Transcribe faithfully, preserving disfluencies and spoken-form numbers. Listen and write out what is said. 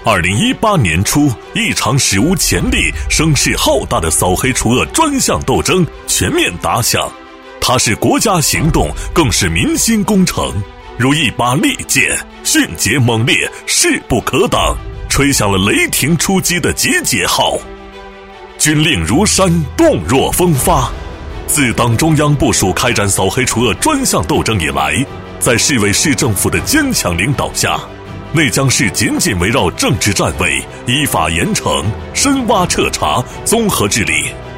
二零一八年初，一场史无前例、声势浩大的扫黑除恶专项斗争全面打响。它是国家行动，更是民心工程，如一把利剑，迅捷猛烈，势不可挡，吹响了雷霆出击的集结号。军令如山，动若风发。自党中央部署开展扫黑除恶专项斗争以来，在市委市政府的坚强领导下，内江市紧紧围绕政治站位，依法严惩，深挖彻查，综合治理，